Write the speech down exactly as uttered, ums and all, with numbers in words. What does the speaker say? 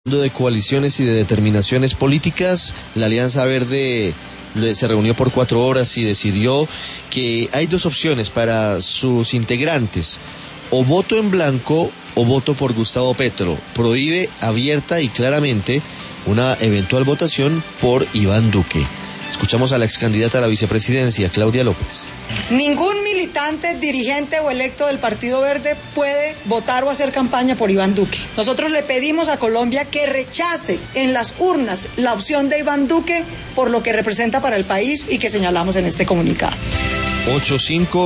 De coaliciones y de determinaciones políticas, la Alianza Verde se reunió por cuatro horas y decidió que hay dos opciones para sus integrantes: o voto en blanco o voto por Gustavo Petro. Prohíbe abierta y claramente una eventual votación por Iván Duque. Escuchamos a la ex candidata a la vicepresidencia, Claudia López. Ningún militante, dirigente o electo del Partido Verde puede votar o hacer campaña por Iván Duque. Nosotros le pedimos a Colombia que rechace en las urnas la opción de Iván Duque por lo que representa para el país y que señalamos en este comunicado. ocho cinco